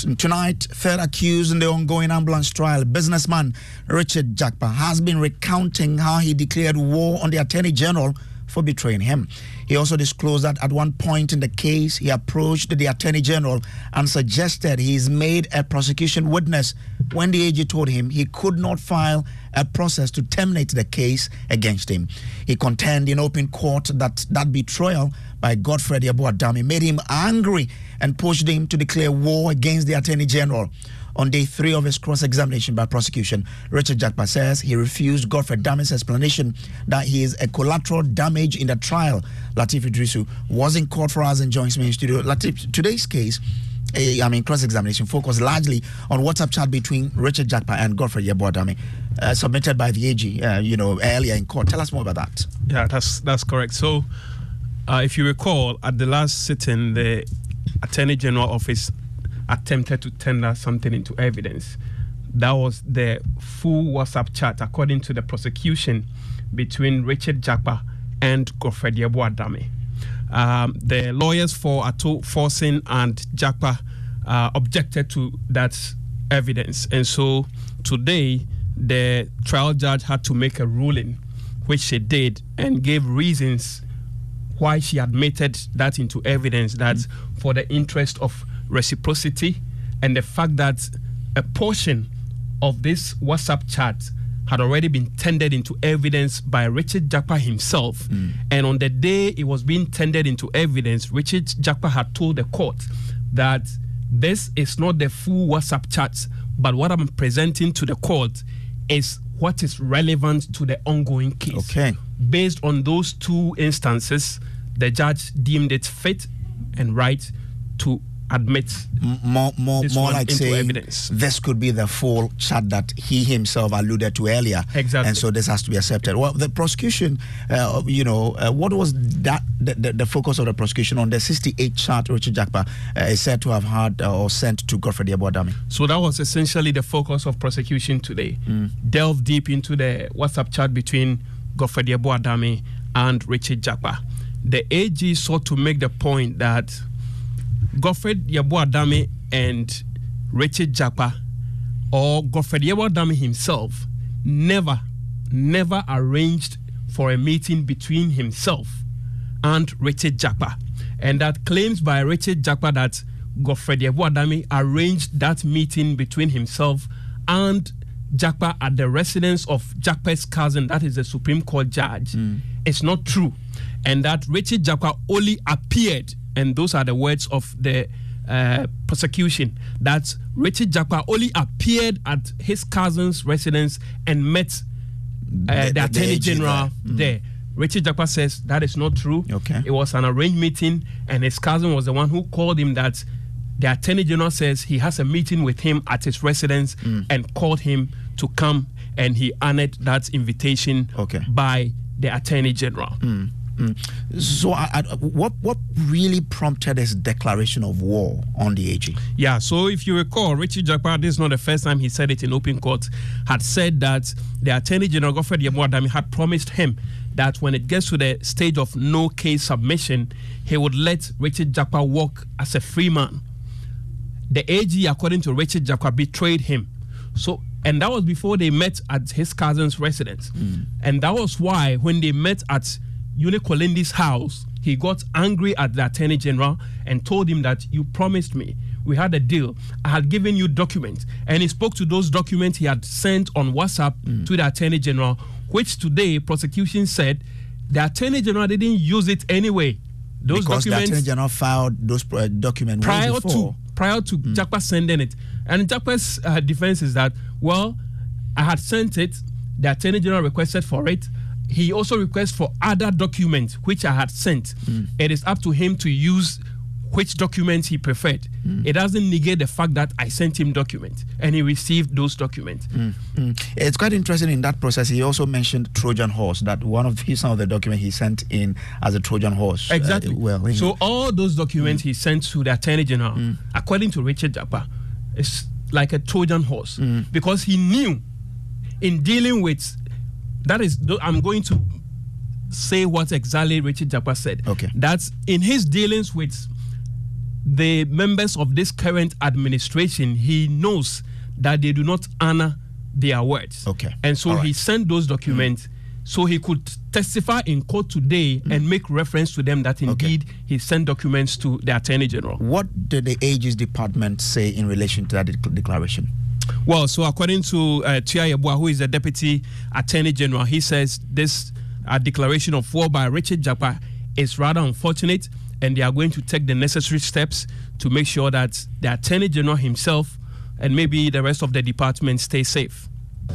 Tonight, third accused in the ongoing ambulance trial, businessman Richard Jakpa, has been recounting how he declared war on the Attorney General for betraying him. He also disclosed that at one point in the case, he approached the Attorney General and suggested he's made a prosecution witness when the AG told him he could not file a process to terminate the case against him. He contended in open court that betrayal by Godfred Yeboah-Dame made him angry and pushed him to declare war against the Attorney General. On day 3 of his cross-examination by prosecution, Richard Jakpa says he refused Godfred Dame's explanation that he is a collateral damage in the trial. Lateef Idrisu was in court for us and joins me in studio. Lateef, today's case, cross-examination focused largely on WhatsApp chat between Richard Jakpa and Godfred Yeboah-Dame, submitted by the AG, earlier in court. Tell us more about that. Yeah, that's correct. So, if you recall, at the last sitting, the Attorney General Office attempted to tender something into evidence. That was the full WhatsApp chat, according to the prosecution, between Richard Jakpa and Godfred Yeboah-Dame. The lawyers for Ato Forson and Jakpa objected to that evidence. And so today, the trial judge had to make a ruling, which she did, and gave reasons why she admitted that into evidence, that for the interest of reciprocity and the fact that a portion of this WhatsApp chat had already been tendered into evidence by Richard Jakpa himself. And on the day it was being tendered into evidence, Richard Jakpa had told the court that this is not the full WhatsApp chat, but what I'm presenting to the court is what is relevant to the ongoing case. Okay. Based on those two instances, the judge deemed it fit and right to admit more like saying evidence. This could be the full chat that he himself alluded to earlier. Exactly. And so this has to be accepted. Well, the prosecution, what was that the focus of the prosecution on the 68 chat Richard Jakpa is said to have had or sent to Godfred Yeboah-Dame? So that was essentially the focus of prosecution today. Delve deep into the WhatsApp chat between Godfred Yeboah-Dame and Richard Jakpa. The AG sought to make the point that Godfred Yeboah-Dame and Richard Jakpa, or Godfred Yeboah-Dame himself, never arranged for a meeting between himself and Richard Jakpa. And that claims by Richard Jakpa that Godfred Yeboah-Dame arranged that meeting between himself and Jakpa at the residence of Jakpa's cousin, that is the Supreme Court judge, it's not true. And that Richard Jakpa only appeared, and those are the words of the prosecution, that Richard Jakpa only appeared at his cousin's residence and met the Attorney General there. Richard Jakpa says that is not true. Okay. It was an arranged meeting, and his cousin was the one who called him that the Attorney General says he has a meeting with him at his residence and called him to come, and he honored that invitation by the Attorney General. So what really prompted this declaration of war on the AG? Yeah, so if you recall, Richard Jakpa, this is not the first time he said it in open court, had said that the Attorney General Godfred Yeboah-Dame had promised him that when it gets to the stage of no case submission, he would let Richard Jakpa walk as a free man. The AG, according to Richard Jakpa, betrayed him. And that was before they met at his cousin's residence. And that was why when they met at Eunice Kolindi's house, he got angry at the Attorney General and told him that you promised me. We had a deal. I had given you documents. And he spoke to those documents he had sent on WhatsApp to the Attorney General, which today prosecution said the Attorney General didn't use it anyway. Because documents, the Attorney General filed those documents prior to Jakpa sending it. And Jakpa's defense is that, well, I had sent it, the Attorney General requested for it. He also requests for other documents which I had sent. It is up to him to use which documents he preferred. It doesn't negate the fact that I sent him documents and he received those documents. It's quite interesting in that process. He also mentioned Trojan horse, that some of the documents he sent in as a Trojan horse. Exactly. So all those documents he sent to the Attorney General, according to Richard Jakpa, is like a Trojan horse because he knew in dealing with, that is, I'm going to say what exactly Richard Jakpa said. Okay. That's in his dealings with the members of this current administration, he knows that they do not honor their words. Okay. And so he sent those documents so he could testify in court today and make reference to them that indeed he sent documents to the Attorney General. What did the Ages Department say in relation to that declaration? Well, so according to Tia Yeboah, who is the Deputy Attorney General, he says this declaration of war by Richard Jakpa is rather unfortunate, and they are going to take the necessary steps to make sure that the Attorney General himself and maybe the rest of the department stay safe.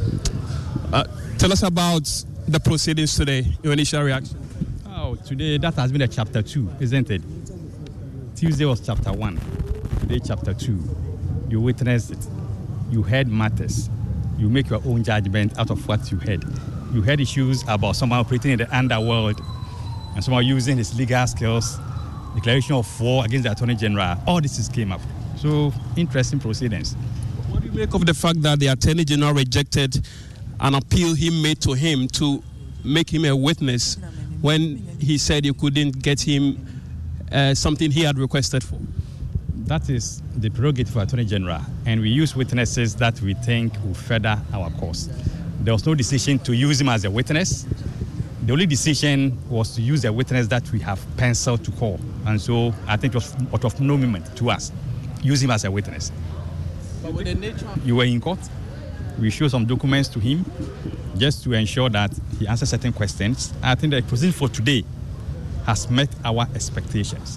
Tell us about the proceedings today, your initial reaction. Oh, today that has been a chapter 2, isn't it? Tuesday was chapter 1, today chapter 2. You witnessed it. You heard matters. You make your own judgment out of what you heard. You heard issues about someone operating in the underworld and someone using his legal skills, declaration of war against the Attorney General. All this came up. So, interesting proceedings. What do you make of the fact that the Attorney General rejected an appeal he made to him to make him a witness when he said you couldn't get him something he had requested for? That is the prerogative of Attorney General, and we use witnesses that we think will further our cause. There was no decision to use him as a witness. The only decision was to use a witness that we have penciled to call, and so I think it was of no moment to us. Use him as a witness. But with the nature you were in court. We show some documents to him just to ensure that he answers certain questions. I think the proceeding for today has met our expectations.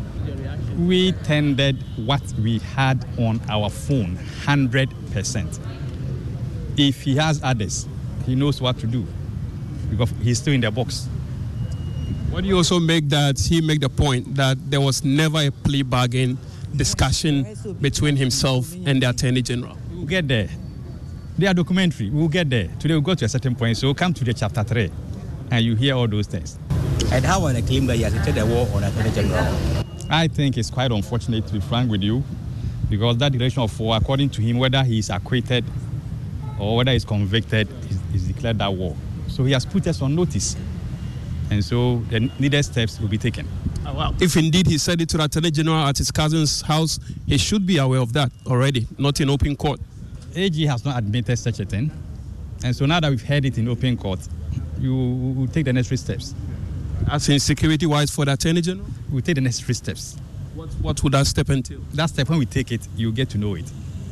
We tendered what we had on our phone, 100%. If he has others, he knows what to do because he's still in the box. What do you also make that he made the point that there was never a plea bargain discussion between himself and the Attorney General? We'll get there. They are documentary. We'll get there. Today we'll go to a certain point. So come to the chapter 3 and you hear all those things. And how on a claim that he has declared a war on Attorney General? I think it's quite unfortunate, to be frank with you, because that declaration of war, according to him, whether he is acquitted or whether he's convicted, is declared that war. So he has put us on notice. And so the needed steps will be taken. If indeed he said it to the Attorney General at his cousin's house, he should be aware of that already, not in open court. AG has not admitted such a thing. And so now that we've heard it in open court, you will take the necessary steps. As in security-wise for the Attorney General? We'll take the necessary steps. What would that step entail? That step, when we take it, you get to know it.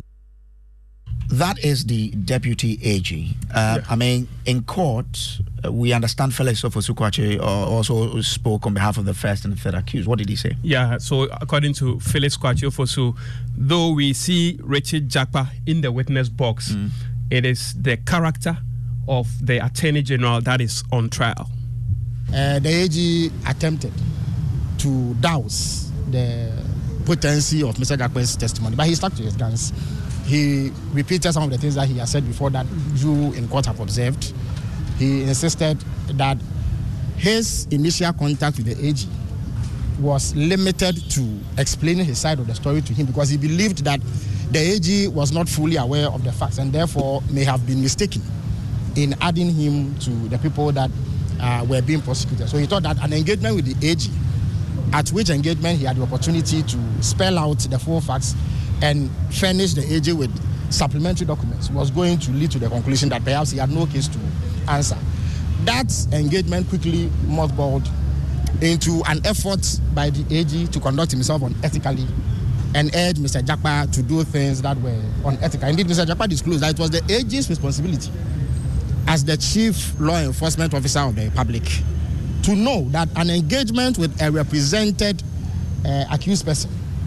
That is the Deputy AG. I mean, in court, we understand Felix Ofosu-Kwakye also spoke on behalf of the first and third accused. What did he say? Yeah, so according to Felix Kwakye Ofosu, though we see Richard Jakpa in the witness box, it is the character of the Attorney General that is on trial. The AG attempted to douse the potency of Mr. Jakpa's testimony, but he stuck to his guns. He repeated some of the things that he has said before that you in court have observed. He insisted that his initial contact with the AG was limited to explaining his side of the story to him because he believed that the AG was not fully aware of the facts and therefore may have been mistaken in adding him to the people that were being prosecuted. So he thought that an engagement with the AG, at which engagement he had the opportunity to spell out the full facts and furnish the AG with supplementary documents, was going to lead to the conclusion that perhaps he had no case to answer. That engagement quickly mothballed into an effort by the AG to conduct himself unethically and urge Mr. Jakpa to do things that were unethical. Indeed, Mr. Jakpa disclosed that it was the AG's responsibility as the chief law enforcement officer of the Republic to know that an engagement with a represented accused person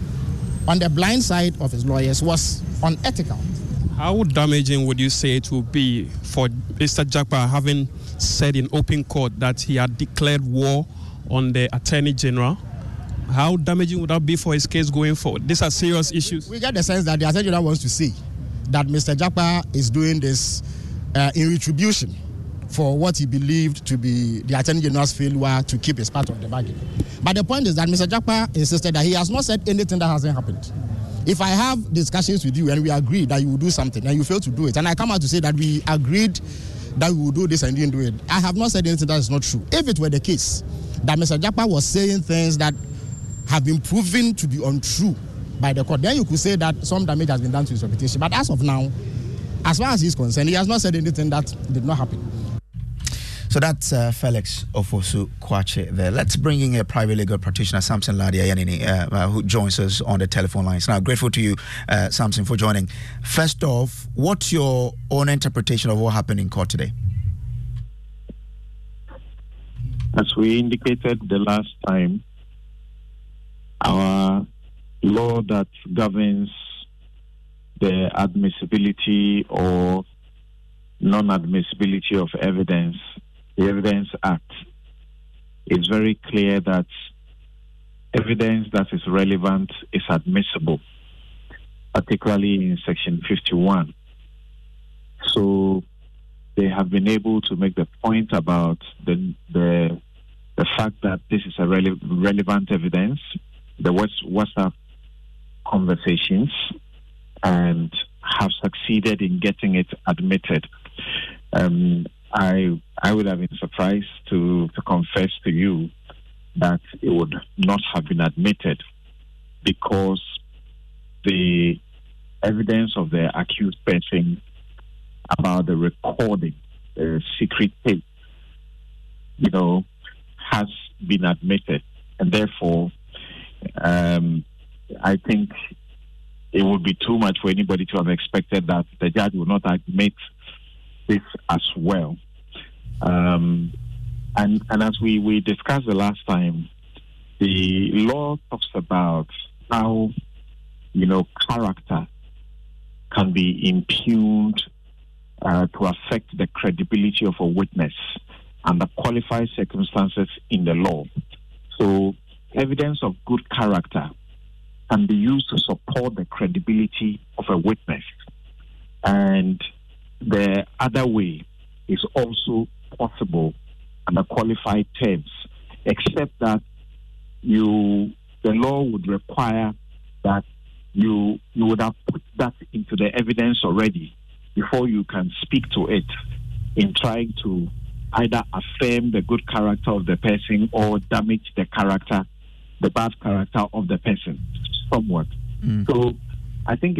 on the blind side of his lawyers was unethical. How damaging would you say it would be for Mr. Jakpa having said in open court that he had declared war on the Attorney General? How damaging would that be for his case going forward? These are serious issues. We get the sense that the Attorney General wants to say that Mr. Jakpa is doing this in retribution for what he believed to be the Attorney General's failure to keep his part of the bargain. But the point is that Mr. Jakpa insisted that he has not said anything that hasn't happened. If I have discussions with you and we agree that you will do something and you fail to do it, and I come out to say that we agreed that we will do this and didn't do it, I have not said anything that is not true. If it were the case that Mr. Jakpa was saying things that have been proven to be untrue by the court, then you could say that some damage has been done to his reputation. But as of now, as far as he's concerned, he has not said anything that did not happen. So that's Felix Ofosu Kwache there. Let's bring in a private legal practitioner, Samson Ladia Yanini, who joins us on the telephone lines. Now, grateful to you, Samson, for joining. First off, what's your own interpretation of what happened in court today? As we indicated the last time, our law that governs the admissibility or non-admissibility of evidence, the Evidence Act, is very clear that evidence that is relevant is admissible, particularly in Section 51. So they have been able to make the point about the fact that this is a relevant evidence, the WhatsApp conversations, and have succeeded in getting it admitted. I would have been surprised to confess to you that it would not have been admitted, because the evidence of the accused person about the recording, the secret tape, has been admitted, and therefore I think it would be too much for anybody to have expected that the judge would not admit this as well. And as we discussed the last time, the law talks about how, character can be impugned to affect the credibility of a witness under qualified circumstances in the law. So evidence of good character can be used to support the credibility of a witness. And the other way is also possible under qualified terms, except that the law would require that you would have put that into the evidence already before you can speak to it in trying to either affirm the good character of the person or damage the bad character of the person somewhat. So I think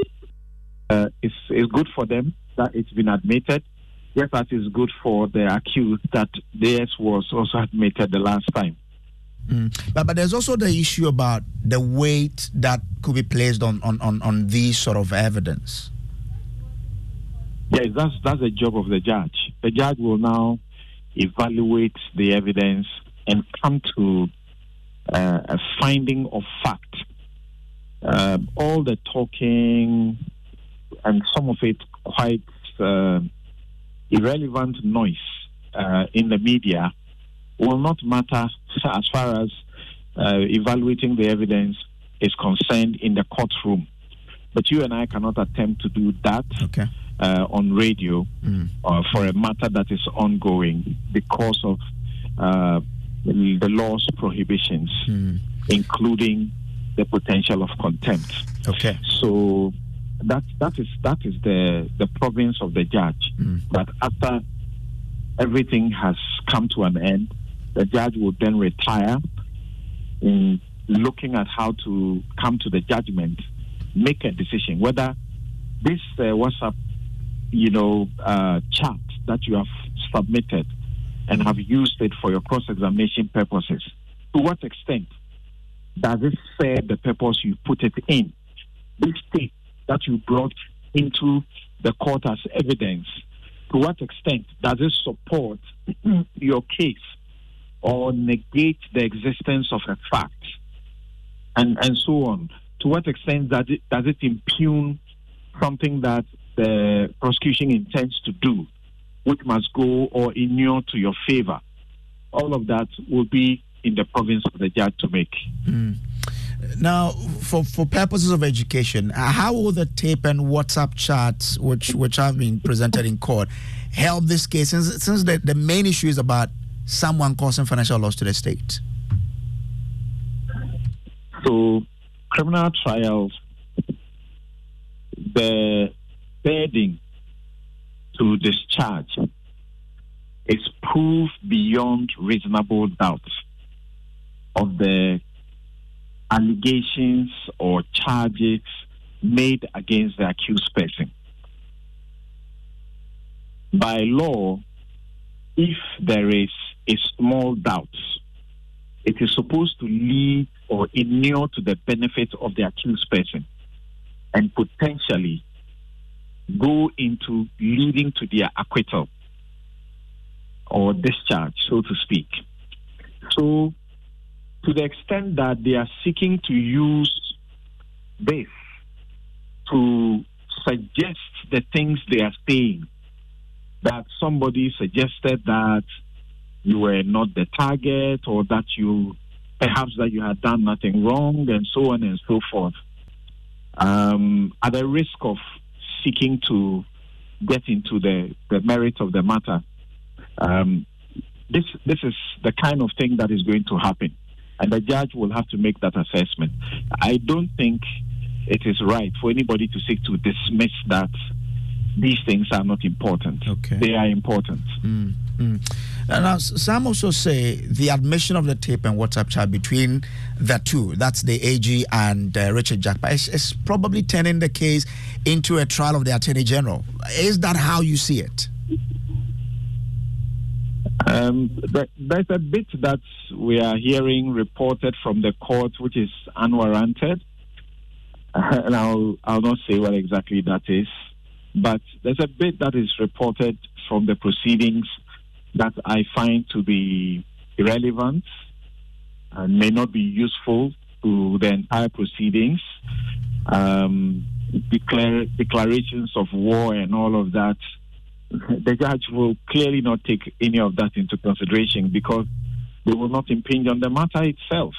it's good for them that it's been admitted. Yes, that is good for the accused that theirs was also admitted the last time. But there's also the issue about the weight that could be placed on these sort of evidence. Yes, that's the job of the judge. The judge will now evaluate the evidence and come to a finding of fact. All the talking and some of it quite irrelevant noise in the media will not matter as far as evaluating the evidence is concerned in the courtroom. But you and I cannot attempt to do that on radio for a matter that is ongoing because of the law's prohibitions, including the potential of contempt. Okay. So that is the province of the judge. But after everything has come to an end, the judge will then retire in looking at how to come to the judgment, make a decision whether this WhatsApp, chat that you have submitted and have used it for your cross-examination purposes, to what extent does it serve the purpose you put it in? This tape that you brought into the court as evidence, to what extent does it support your case or negate the existence of a fact, and so on? To what extent does it impugn something that the prosecution intends to do, which must go or inure to your favor? All of that will be in the province of the judge to make. Now, for purposes of education, how will the tape and WhatsApp chats, which have been presented in court, help this case, since the main issue is about someone causing financial loss to the state? So, criminal trials, the burden to discharge is proof beyond reasonable doubt of the allegations or charges made against the accused person. By law, if there is a small doubt, it is supposed to lead or inure to the benefit of the accused person and potentially go into leading to their acquittal or discharge, so to speak. So, to the extent that they are seeking to use this to suggest the things they are saying, that somebody suggested that you were not the target, or that you had done nothing wrong, and so on and so forth, at the risk of seeking to get into the merit of the matter, this is the kind of thing that is going to happen, and the judge will have to make that assessment. I don't think it is right for anybody to seek to dismiss that these things are not important. Okay. They are important. Now, some also say the admission of the tape and WhatsApp chat between the two, that's the AG and Richard Jakpa, is probably turning the case into a trial of the Attorney General. Is that how you see it? There's a bit that we are hearing reported from the court which is unwarranted. And I'll not say what exactly that is. But there's a bit that is reported from the proceedings that I find to be irrelevant and may not be useful to the entire proceedings. Declarations of war and all of that. The judge will clearly not take any of that into consideration because they will not impinge on the matter itself.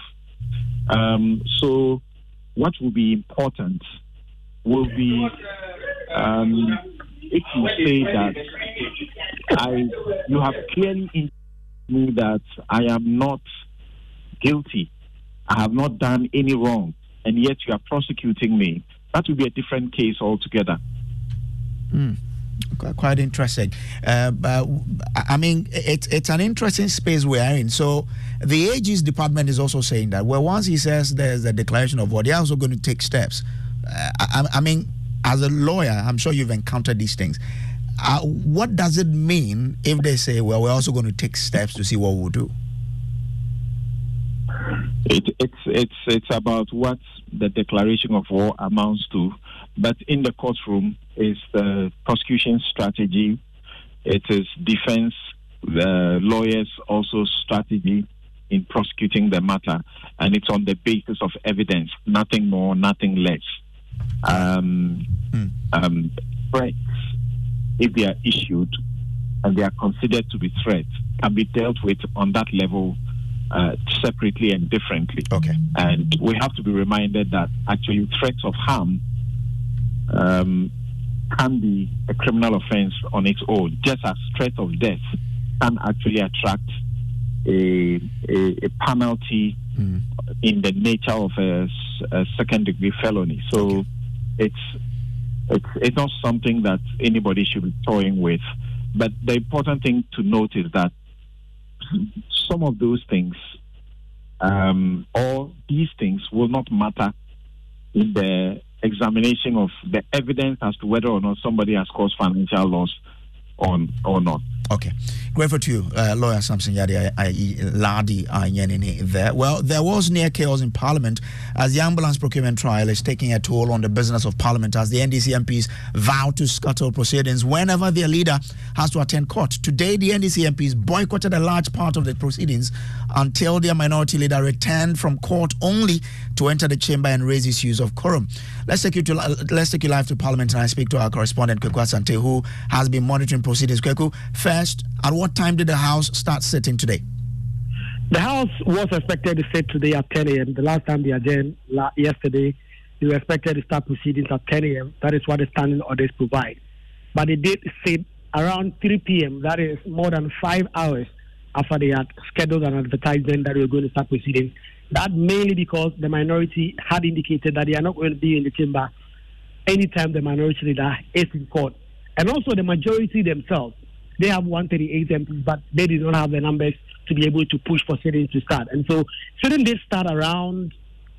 So what will be important will be if you say that you have clearly indicated me that I am not guilty, I have not done any wrong, and yet you are prosecuting me, that will be a different case altogether. Quite interesting. But I mean, it's an interesting space we are in. So the AG's department is also saying that, well, once he says there's a declaration of war, they're also going to take steps. I mean, as a lawyer, I'm sure you've encountered these things. What does it mean if they say, well, we're also going to take steps to see what we'll do? It's about what the declaration of war amounts to. But in the courtroom is the prosecution strategy. It is defense lawyers also strategy in prosecuting the matter. And it's on the basis of evidence, nothing more, nothing less. Threats, if they are issued and they are considered to be threats, can be dealt with on that level separately and differently. Okay. And we have to be reminded that actually threats of harm can be a criminal offense on its own, just as threat of death can actually attract a penalty in the nature of a second-degree felony. So it's not something that anybody should be toying with. But the important thing to note is that some of those things, or these things, will not matter in the examination of the evidence as to whether or not somebody has caused financial loss or not. Okay. Grateful to you, Lawyer Samson Yadi Ladi there. Well, there was near chaos in Parliament as the ambulance procurement trial is taking a toll on the business of Parliament as the NDC MPs vow to scuttle proceedings whenever their leader has to attend court. Today, the NDC MPs boycotted a large part of the proceedings until their minority leader returned from court only to enter the chamber and raise issues of quorum. Let's take you live to Parliament and I speak to our correspondent, Kweku Asante, who has been monitoring proceedings. Kweku, first, at what time did the House start sitting today? The House was expected to sit today at 10 a.m. The last time they adjourned yesterday, they were expected to start proceedings at 10 a.m. That is what the standing orders provide. But they did sit around 3 p.m. That is more than 5 hours after they had scheduled an advertisement that they were going to start proceedings. That mainly because the minority had indicated that they are not going to be in the chamber anytime the minority leader is in court. And also the majority themselves, they have 138 MPs, but they did not have the numbers to be able to push for sitting to start. And so sitting did start around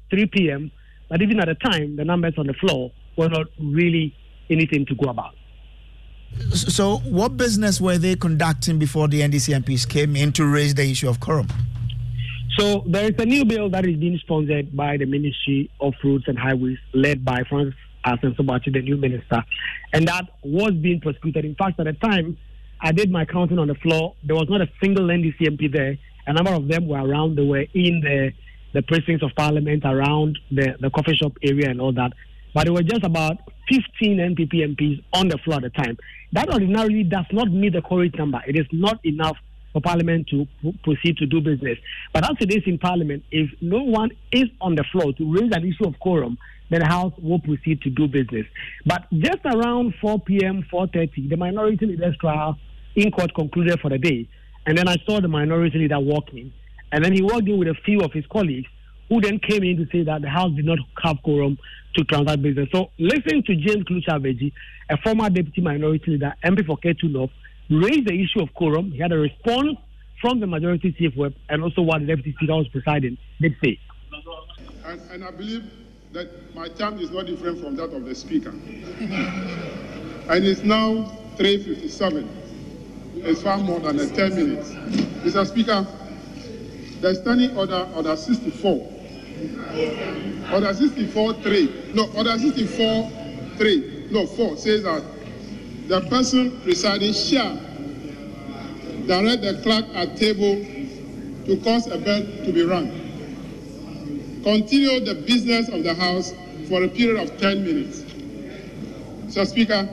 3 p.m., but even at the time, the numbers on the floor were not really anything to go about. So what business were they conducting before the NDC MPs came in to raise the issue of quorum? So there is a new bill that is being sponsored by the Ministry of Roads and Highways, led by Francis Asensobachi, the new minister, and that was being prosecuted. In fact, at the time I did my counting on the floor, there was not a single NDC MP there. A number of them were around. They were in the precincts of Parliament, around the coffee shop area and all that. But there were just about 15 NPP MPs on the floor at the time. That ordinarily does not meet the quorum number. It is not enough for Parliament to proceed to do business. But as it is in Parliament, if no one is on the floor to raise an issue of quorum, then the House will proceed to do business. But just around 4 p.m., 4:30, the minority leader's trial in court concluded for the day. And then I saw the minority leader walk in. And then he walked in with a few of his colleagues who then came in to say that the House did not have quorum to transact business. So listen to James Klucha-Veggie, a former deputy minority leader, MP for Ketu North, raised the issue of quorum. He had a response from the majority chief whip and also what the deputy speaker was presiding did say. And I believe that my term is not different from that of the speaker. And it's now 3:57. It's far more than 10 minutes. Mr. Speaker, the standing order 64. Order 64.3. No, order 64.3. No, 4 says that the person presiding shall direct the clerk at table to cause a bell to be rung. Continue the business of the House for a period of 10 minutes. Mr. Speaker,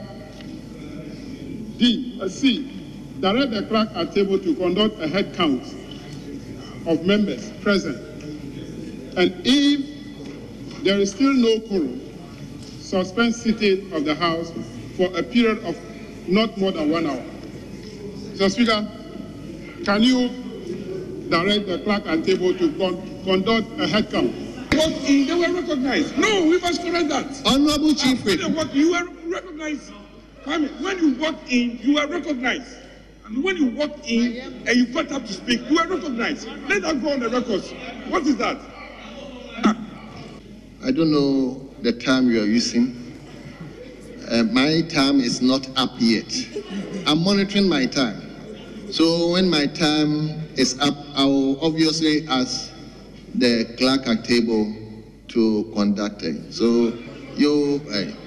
C. Direct the clerk at table to conduct a head count of members present. And if there is still no quorum, suspend sitting of the House for a period of not more than 1 hour. Mr. Speaker, can you direct the clerk at table to conduct a head count? They were recognized. No, we must correct that. Honorable Chief Whip. You were recognized. When you walked in, you were recognized. And when you walked in and you got up to speak, you were recognized. Let that go on the records. What is that? I don't know the time you are using. My time is not up yet. I'm monitoring my time. So when my time is up, I will obviously ask the clerk at table to conduct it. So you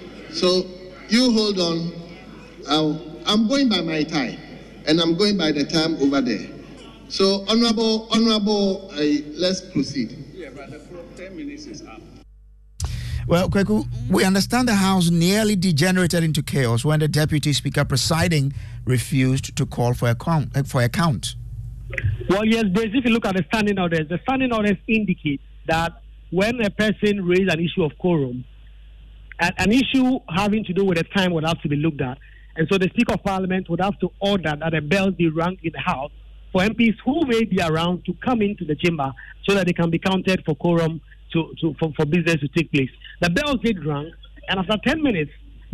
hold on. I'm going by my time, and I'm going by the time over there. So honorable, let's proceed. Yeah, but the 10 minutes is up. Well, Kweku, we understand the House nearly degenerated into chaos when the Deputy Speaker presiding refused to call for a count. Well, yes, if you look at the standing orders indicate that when a person raises an issue of quorum, an issue having to do with the time would have to be looked at. And so the Speaker of Parliament would have to order that a bell be rung in the House for MPs who may be around to come into the chamber so that they can be counted for quorum for business to take place. The bells did rung, and after 10 minutes,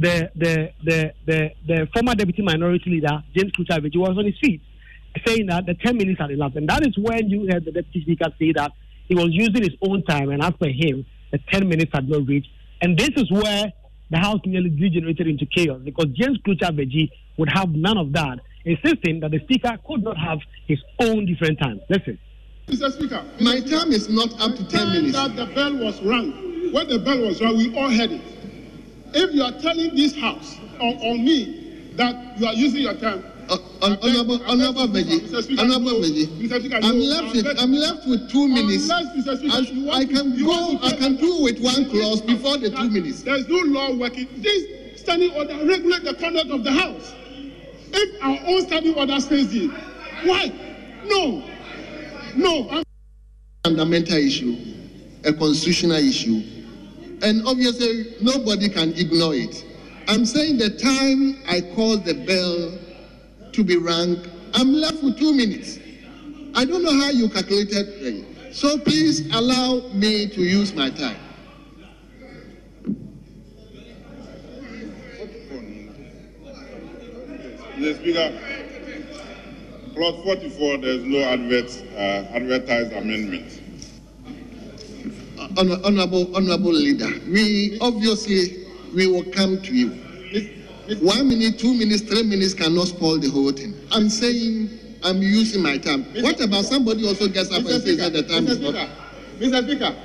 the former deputy minority leader, James Klucha-Veggie, was on his feet, saying that the 10 minutes had elapsed. And that is when you heard the deputy speaker say that he was using his own time, and as per him, the 10 minutes had not reached. And this is where the House nearly degenerated into chaos, because James Klucha-Veggie would have none of that, insisting that the Speaker could not have his own different time. Listen. Mr. Speaker, my time is not up to 10 minutes. That the bell was rung. When the bell was rung, we all heard it. If you are telling this House or me that you are using your time, Honorable Veggie, I'm left with 2 minutes. I can do with one clause before the 2 minutes. There is no law working. This standing order regulates the conduct of the House. If our own standing order says this, why? No. Fundamental issue, a constitutional issue, and obviously nobody can ignore it. I'm saying the time I called the bell to be rung, I'm left with 2 minutes. I don't know how you calculated it. So please allow me to use my time. Mr. Speaker, Clause 44, there's no advertised amendment. honorable leader, we will come to you. 1 minute, 2 minutes, 3 minutes cannot spoil the whole thing. I'm saying I'm using my time. What about somebody also gets up and says that the time is not? Mr. Speaker,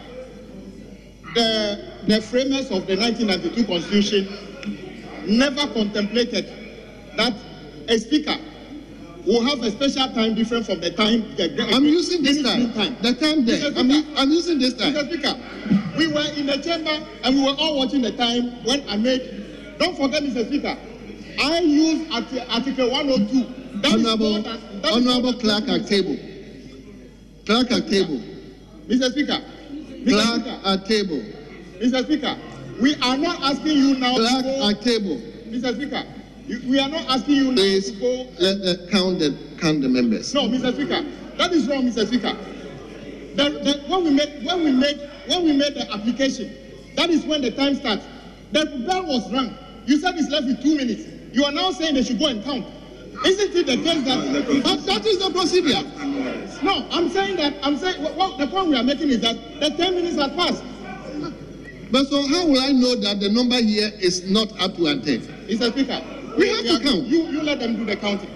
the framers of the 1992 Constitution never contemplated that a speaker will have a special time different from the time. I'm using this time. The time there. I'm using this time. Mr. Speaker, we were in the chamber and we were all watching the time when I made. Don't forget, Mr. Speaker, I used Article 102. Honorable Clerk at table. Clerk at table. Mr. Speaker. Clerk at table. Mr. Speaker, we are not asking you now. Clerk at table. Mr. Speaker, we are not asking you now to go. Let count the members. No, Mr. Speaker, that is wrong, Mr. Speaker. When we made the application, that is when the time starts. The bell was rung. You said it's left with 2 minutes. You are now saying they should go and count. Isn't it the case that? But that is the procedure. No, I'm saying the point we are making is that the 10 minutes has passed. But so how will I know that the number here is not up to 10? Mr. Speaker, we have to count. You let them do the counting.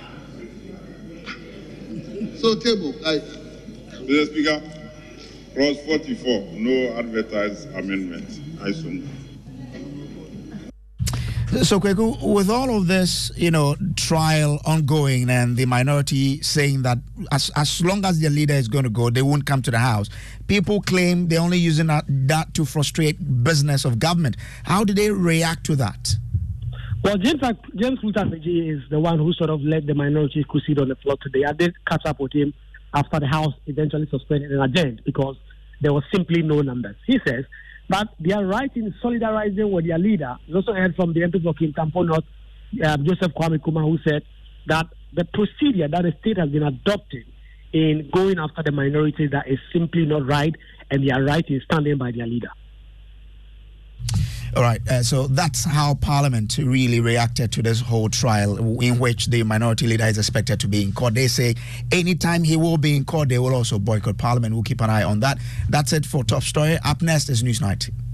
So table. Mr. Speaker, clause 44, no advertised amendments. I assume. So, Kweku, with all of this, trial ongoing and the minority saying that as long as their leader is going to go, they won't come to the House, people claim they're only using that to frustrate business of government. How do they react to that? Well, James Luther-Meji is the one who sort of led the minority crusade on the floor today. I did catch up with him after the House eventually suspended and adjourned because there was simply no numbers. He says that they are right in solidarizing with their leader. We also heard from the MP for Kintampo North, Joseph Kwame Kuma, who said that the procedure that the state has been adopting in going after the minorities that is simply not right, and they are right in standing by their leader. All right, so that's how Parliament really reacted to this whole trial in which the minority leader is expected to be in court. They say anytime he will be in court, they will also boycott Parliament. We'll keep an eye on that. That's it for Top Story. Up next is Newsnight.